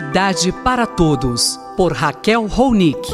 Cidade para Todos, por Raquel Ronick.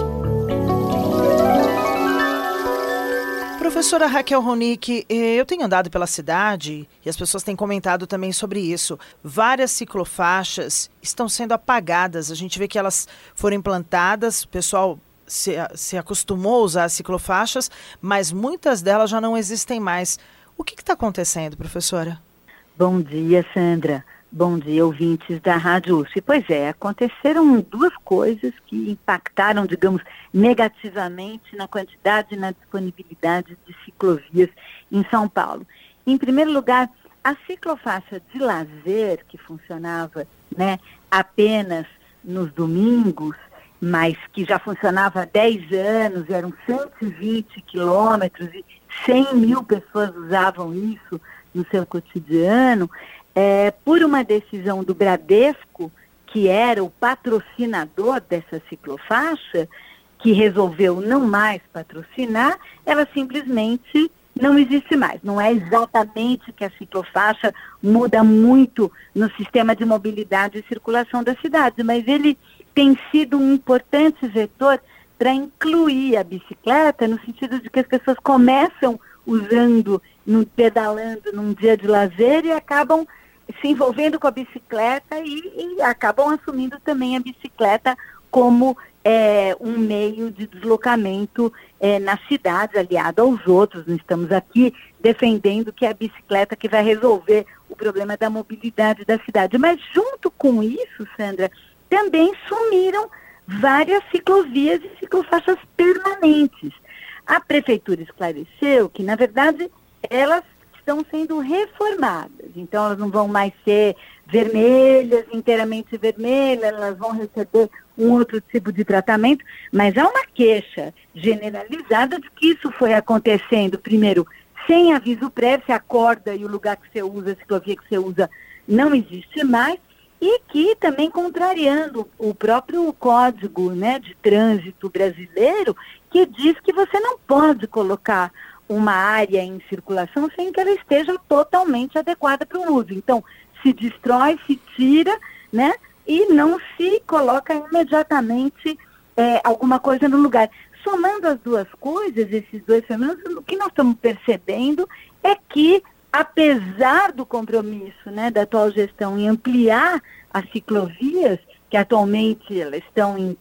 Professora Raquel Ronick, eu tenho andado pela cidade e as pessoas têm comentado também sobre isso. Várias ciclofaixas estão sendo apagadas. A gente vê que elas foram implantadas, o pessoal se acostumou a usar as ciclofaixas, mas muitas delas já não existem mais. O que está acontecendo, professora? Bom dia, Sandra. Bom dia, ouvintes da Rádio USP. Pois é, aconteceram duas coisas que impactaram, digamos, negativamente na quantidade e na disponibilidade de ciclovias em São Paulo. Em primeiro lugar, a ciclofaixa de lazer, que funcionava, apenas nos domingos, mas que já funcionava há 10 anos, eram 120 quilômetros e 100 mil pessoas usavam isso no seu cotidiano, por uma decisão do Bradesco, que era o patrocinador dessa ciclofaixa, que resolveu não mais patrocinar, ela simplesmente não existe mais. Não é exatamente que a ciclofaixa muda muito no sistema de mobilidade e circulação da cidade, mas ele tem sido um importante vetor para incluir a bicicleta, no sentido de que as pessoas começam usando, pedalando num dia de lazer e acabam se envolvendo com a bicicleta e acabam assumindo também a bicicleta como um meio de deslocamento na cidade, aliado aos outros. Não estamos aqui defendendo que é a bicicleta que vai resolver o problema da mobilidade da cidade. Mas junto com isso, Sandra, também sumiram várias ciclovias e ciclofaixas permanentes. A prefeitura esclareceu que, na verdade, elas estão sendo reformadas. Então, elas não vão mais ser vermelhas, inteiramente vermelhas, elas vão receber um outro tipo de tratamento, mas há uma queixa generalizada de que isso foi acontecendo, primeiro, sem aviso prévio, se a corda e o lugar que você usa, a ciclovia que você usa, não existe mais, e que também contrariando o próprio Código de Trânsito brasileiro, que diz que você não pode colocar uma área em circulação sem que ela esteja totalmente adequada para o uso. Então, se destrói, se tira, e não se coloca imediatamente alguma coisa no lugar. Somando as duas coisas, esses dois fenômenos, o que nós estamos percebendo é que, apesar do compromisso da atual gestão em ampliar as ciclovias, que atualmente elas estão em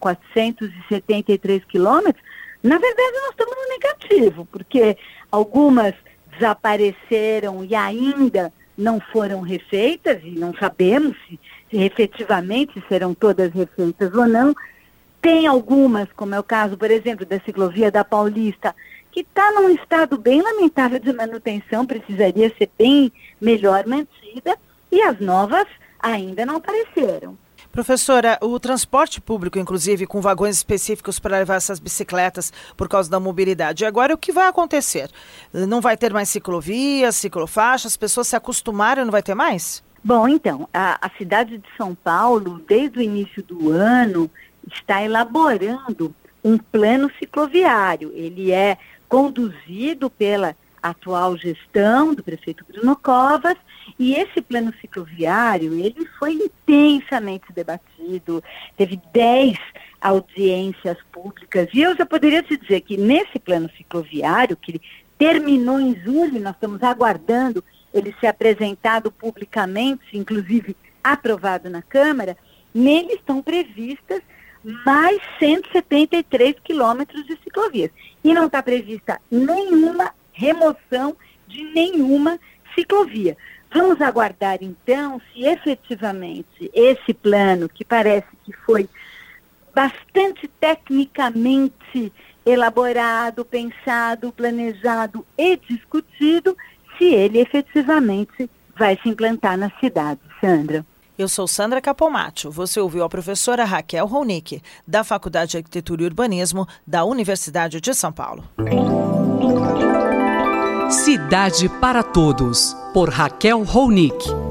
473 quilômetros, na verdade nós estamos no negativo, porque algumas desapareceram e ainda não foram refeitas, e não sabemos se efetivamente serão todas refeitas ou não. Tem algumas, como é o caso, por exemplo, da ciclovia da Paulista, que está num estado bem lamentável de manutenção, precisaria ser bem melhor mantida, e as novas ainda não apareceram. Professora, o transporte público, inclusive, com vagões específicos para levar essas bicicletas por causa da mobilidade. E agora, o que vai acontecer? Não vai ter mais ciclovias, ciclofaixas, as pessoas se acostumaram e não vai ter mais? Bom, então, a cidade de São Paulo, desde o início do ano, está elaborando um plano cicloviário. Ele é conduzido pela atual gestão do prefeito Bruno Covas, e esse plano cicloviário, ele foi intensamente debatido, teve 10 audiências públicas, e eu já poderia te dizer que nesse plano cicloviário, que terminou em julho, nós estamos aguardando ele ser apresentado publicamente, inclusive aprovado na Câmara, nele estão previstas mais 173 quilômetros de ciclovias. E não está prevista nenhuma remoção de nenhuma ciclovia. Vamos aguardar, então, se efetivamente esse plano, que parece que foi bastante tecnicamente elaborado, pensado, planejado e discutido, se ele efetivamente vai se implantar na cidade. Sandra. Eu sou Sandra Capomatto. Você ouviu a professora Raquel Ronick, da Faculdade de Arquitetura e Urbanismo da Universidade de São Paulo. Cidade para Todos, por Raquel Ronick.